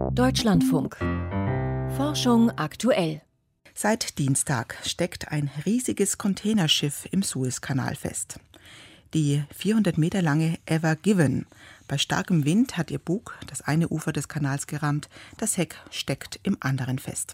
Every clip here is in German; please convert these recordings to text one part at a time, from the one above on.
Deutschlandfunk. Forschung aktuell. Seit Dienstag steckt ein riesiges Containerschiff im Suezkanal fest. Die 400 Meter lange Ever Given. Bei starkem Wind hat ihr Bug das eine Ufer des Kanals gerammt, das Heck steckt im anderen fest.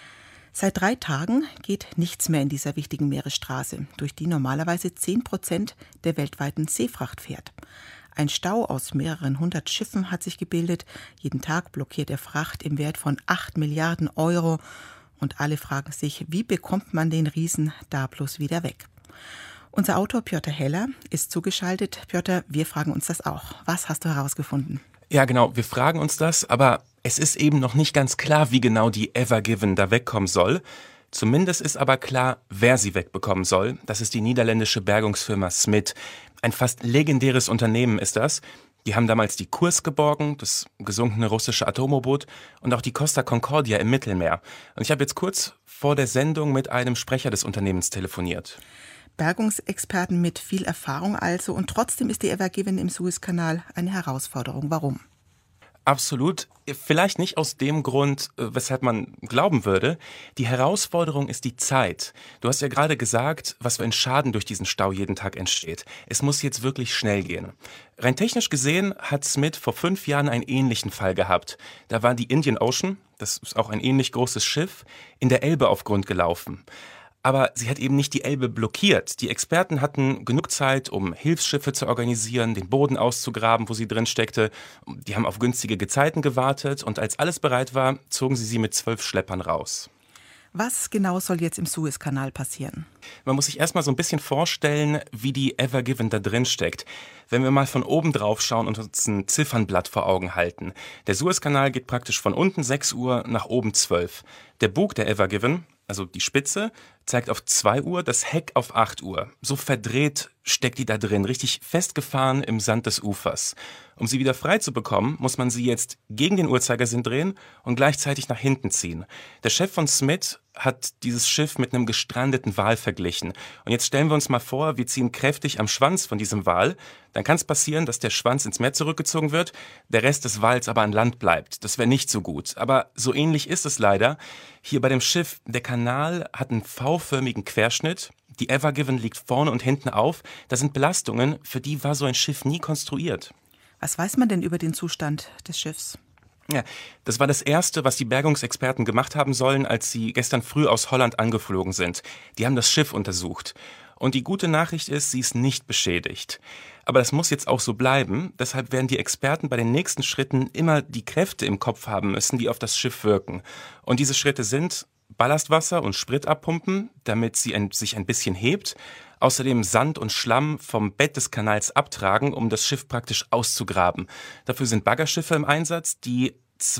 Seit 3 Tagen geht nichts mehr in dieser wichtigen Meeresstraße, durch die normalerweise 10% der weltweiten Seefracht fährt. Ein Stau aus mehreren 100 Schiffen hat sich gebildet. Jeden Tag blockiert er Fracht im Wert von 8 Milliarden Euro. Und alle fragen sich, wie bekommt man den Riesen da bloß wieder weg? Unser Autor Piotr Heller ist zugeschaltet. Piotr, wir fragen uns das auch. Was hast du herausgefunden? Ja, genau, wir fragen uns das, aber es ist eben noch nicht ganz klar, wie genau die Ever Given da wegkommen soll. Zumindest ist aber klar, wer sie wegbekommen soll. Das ist die niederländische Bergungsfirma Smit. Ein fast legendäres Unternehmen ist das. Die haben damals die Kursk geborgen, das gesunkene russische Atom-U-Boot und auch die Costa Concordia im Mittelmeer. Und ich habe jetzt kurz vor der Sendung mit einem Sprecher des Unternehmens telefoniert. Bergungsexperten mit viel Erfahrung also, und trotzdem ist die Ever Given im Suezkanal eine Herausforderung. Warum? Absolut. Vielleicht nicht aus dem Grund, weshalb man glauben würde. Die Herausforderung ist die Zeit. Du hast ja gerade gesagt, was für ein Schaden durch diesen Stau jeden Tag entsteht. Es muss jetzt wirklich schnell gehen. Rein technisch gesehen hat Smit vor 5 Jahren einen ähnlichen Fall gehabt. Da war die Indian Ocean, das ist auch ein ähnlich großes Schiff, in der Elbe auf Grund gelaufen. Aber sie hat eben nicht die Elbe blockiert. Die Experten hatten genug Zeit, um Hilfsschiffe zu organisieren, den Boden auszugraben, wo sie drin steckte. Die haben auf günstige Gezeiten gewartet und als alles bereit war, zogen sie mit 12 Schleppern raus. Was genau soll jetzt im Suezkanal passieren? Man muss sich erstmal so ein bisschen vorstellen, wie die Ever Given da drin steckt. Wenn wir mal von oben drauf schauen und uns ein Ziffernblatt vor Augen halten. Der Suezkanal geht praktisch von unten 6 Uhr nach oben 12. Der Bug der Ever Given, also die Spitze, zeigt auf 2 Uhr, das Heck auf 8 Uhr. So verdreht steckt die da drin, richtig festgefahren im Sand des Ufers. Um sie wieder frei zu bekommen, muss man sie jetzt gegen den Uhrzeigersinn drehen und gleichzeitig nach hinten ziehen. Der Chef von Smit hat dieses Schiff mit einem gestrandeten Wal verglichen. Und jetzt stellen wir uns mal vor, wir ziehen kräftig am Schwanz von diesem Wal. Dann kann es passieren, dass der Schwanz ins Meer zurückgezogen wird, der Rest des Wals aber an Land bleibt. Das wäre nicht so gut. Aber so ähnlich ist es leider. Hier bei dem Schiff, der Kanal hat einen V-förmigen Querschnitt. Die Ever Given liegt vorne und hinten auf. Das sind Belastungen, für die war so ein Schiff nie konstruiert. Was weiß man denn über den Zustand des Schiffs? Ja, das war das Erste, was die Bergungsexperten gemacht haben sollen, als sie gestern früh aus Holland angeflogen sind. Die haben das Schiff untersucht. Und die gute Nachricht ist, sie ist nicht beschädigt. Aber das muss jetzt auch so bleiben. Deshalb werden die Experten bei den nächsten Schritten immer die Kräfte im Kopf haben müssen, die auf das Schiff wirken. Und diese Schritte sind Ballastwasser und Sprit abpumpen, damit sie sich ein bisschen hebt. Außerdem Sand und Schlamm vom Bett des Kanals abtragen, um das Schiff praktisch auszugraben. Dafür sind Baggerschiffe im Einsatz, die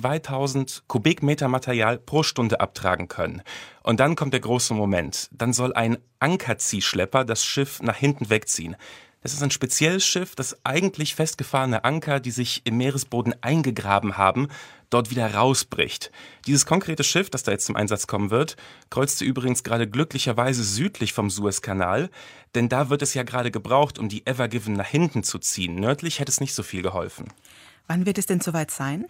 2000 Kubikmeter Material pro Stunde abtragen können. Und dann kommt der große Moment. Dann soll ein Ankerziehschlepper das Schiff nach hinten wegziehen. Das ist ein spezielles Schiff, das eigentlich festgefahrene Anker, die sich im Meeresboden eingegraben haben, dort wieder rausbricht. Dieses konkrete Schiff, das da jetzt zum Einsatz kommen wird, kreuzte übrigens gerade glücklicherweise südlich vom Suezkanal, denn da wird es ja gerade gebraucht, um die Ever Given nach hinten zu ziehen. Nördlich hätte es nicht so viel geholfen. Wann wird es denn soweit sein?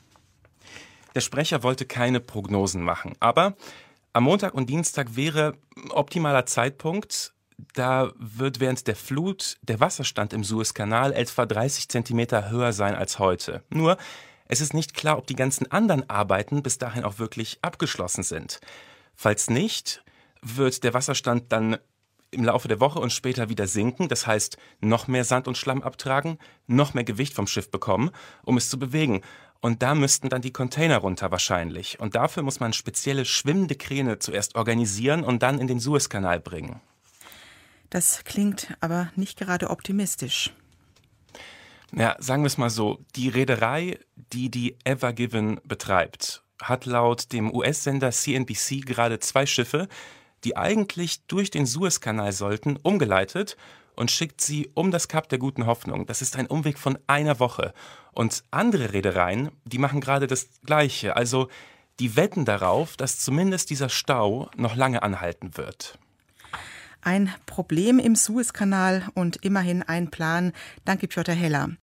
Der Sprecher wollte keine Prognosen machen, aber am Montag und Dienstag wäre optimaler Zeitpunkt. Da wird während der Flut der Wasserstand im Suezkanal etwa 30 Zentimeter höher sein als heute. Nur, es ist nicht klar, ob die ganzen anderen Arbeiten bis dahin auch wirklich abgeschlossen sind. Falls nicht, wird der Wasserstand dann im Laufe der Woche und später wieder sinken. Das heißt, noch mehr Sand und Schlamm abtragen, noch mehr Gewicht vom Schiff bekommen, um es zu bewegen. Und da müssten dann die Container runter wahrscheinlich. Und dafür muss man spezielle schwimmende Kräne zuerst organisieren und dann in den Suezkanal bringen. Das klingt aber nicht gerade optimistisch. Ja, sagen wir es mal so, die Reederei, die die Ever Given betreibt, hat laut dem US-Sender CNBC gerade 2 Schiffe, die eigentlich durch den Suezkanal sollten, umgeleitet und schickt sie um das Kap der Guten Hoffnung. Das ist ein Umweg von 1 Woche. Und andere Reedereien, die machen gerade das Gleiche. Also die wetten darauf, dass zumindest dieser Stau noch lange anhalten wird. Ein Problem im Suezkanal und immerhin ein Plan. Danke, Piotr Heller.